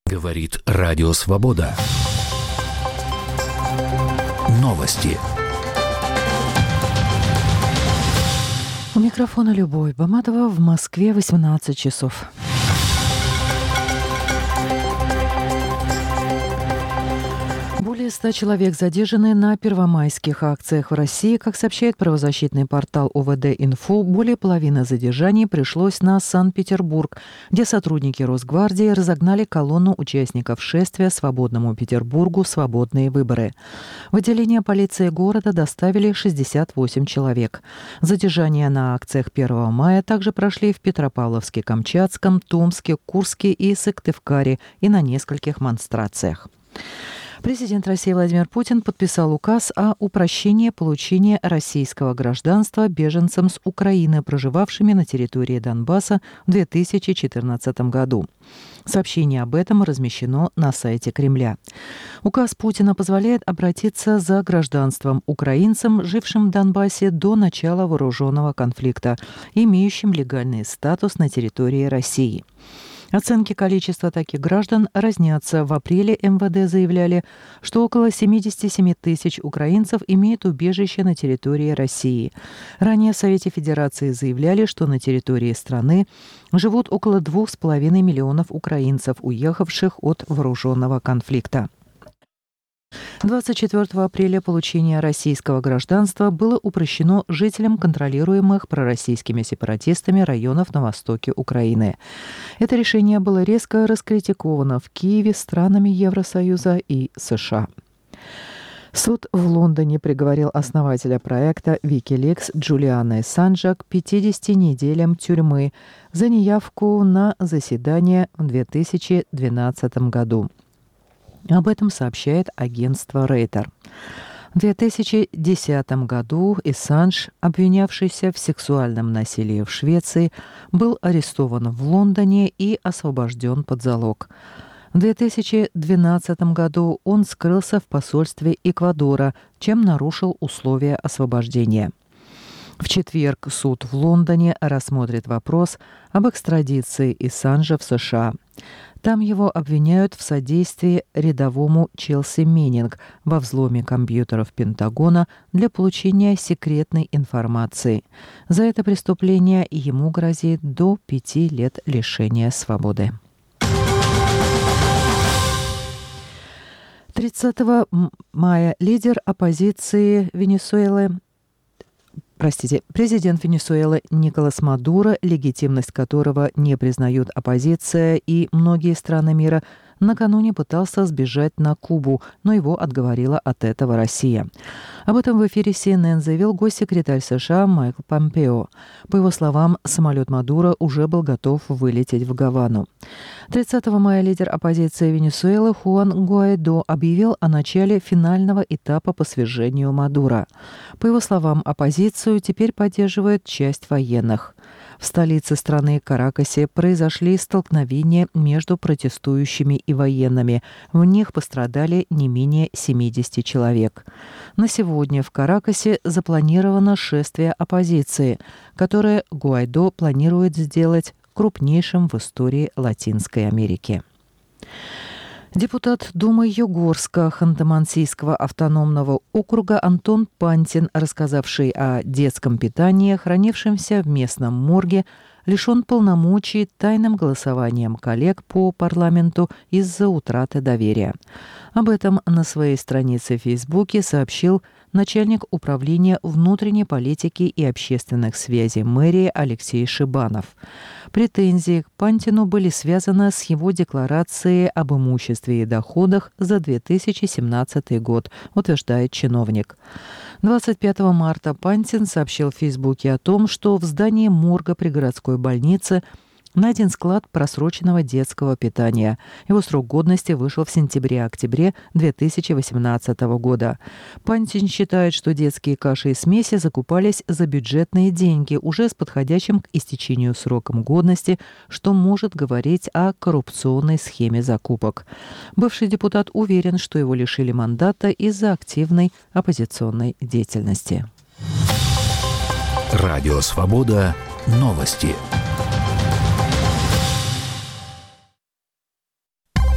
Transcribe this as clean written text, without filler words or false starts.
Говорит Радио Свобода. Новости. У микрофона Любовь Баматова. В Москве 18 часов. Более 100 человек задержаны на первомайских акциях в России. Как сообщает правозащитный портал ОВД-Инфо, более половины задержаний пришлось на Санкт-Петербург, где сотрудники Росгвардии разогнали колонну участников шествия «Свободному Петербургу. Свободные выборы». В отделение полиции города доставили 68 человек. Задержания на акциях 1 мая также прошли в Петропавловске-Камчатском, Томске, Курске и Сыктывкаре и на нескольких монстрациях. Президент России Владимир Путин подписал указ о упрощении получения российского гражданства беженцам с Украины, проживавшими на территории Донбасса в 2014 году. Сообщение об этом размещено на сайте Кремля. Указ Путина позволяет обратиться за гражданством украинцам, жившим в Донбассе до начала вооруженного конфликта, имеющим легальный статус на территории России. Оценки количества таких граждан разнятся. В апреле МВД заявляли, что около 77 тысяч украинцев имеют убежище на территории России. Ранее в Совете Федерации заявляли, что на территории страны живут около 2,5 миллионов украинцев, уехавших от вооруженного конфликта. 24 апреля получение российского гражданства было упрощено жителям контролируемых пророссийскими сепаратистами районов на востоке Украины. Это решение было резко раскритиковано в Киеве странами Евросоюза и США. Суд в Лондоне приговорил основателя проекта Wikileaks Джулиана Ассанжа к 50 неделям тюрьмы за неявку на заседание в 2012 году. Об этом сообщает агентство Рейтер. В 2010 году Ассанж, обвинявшийся в сексуальном насилии в Швеции, был арестован в Лондоне и освобожден под залог. В 2012 году он скрылся в посольстве Эквадора, чем нарушил условия освобождения. В четверг суд в Лондоне рассмотрит вопрос об экстрадиции Ассанжа в США. Там его обвиняют в содействии рядовому Челси Меннинг во взломе компьютеров Пентагона для получения секретной информации. За это преступление ему грозит до 5 лет лишения свободы. 30 мая президент Венесуэлы Николас Мадуро, легитимность которого не признают оппозиция и многие страны мира, накануне пытался сбежать на Кубу, но его отговорила от этого Россия. Об этом в эфире CNN заявил госсекретарь США Майкл Помпео. По его словам, самолет Мадуро уже был готов вылететь в Гавану. 30 мая лидер оппозиции Венесуэлы Хуан Гуайдо объявил о начале финального этапа по свержению Мадуро. По его словам, оппозицию теперь поддерживает часть военных. В столице страны Каракасе произошли столкновения между протестующими и военными. В них пострадали не менее 70 человек. На сегодня в Каракасе запланировано шествие оппозиции, которое Гуайдо планирует сделать крупнейшим в истории Латинской Америки. Депутат Думы Югорска Ханты-Мансийского автономного округа Антон Пантин, рассказавший о детском питании, хранившемся в местном морге, лишен полномочий тайным голосованием коллег по парламенту из-за утраты доверия. Об этом на своей странице в Фейсбуке сообщил начальник управления внутренней политики и общественных связей мэрии Алексей Шибанов. Претензии к Пантину были связаны с его декларацией об имуществе и доходах за 2017 год, утверждает чиновник. 25 марта Пантин сообщил в Фейсбуке о том, что в здании морга при городской больнице найден склад просроченного детского питания. Его срок годности вышел в сентябре-октябре 2018 года. Пантин считает, что детские каши и смеси закупались за бюджетные деньги уже с подходящим к истечению сроком годности, что может говорить о коррупционной схеме закупок. Бывший депутат уверен, что его лишили мандата из-за активной оппозиционной деятельности. Радио Свобода. Новости.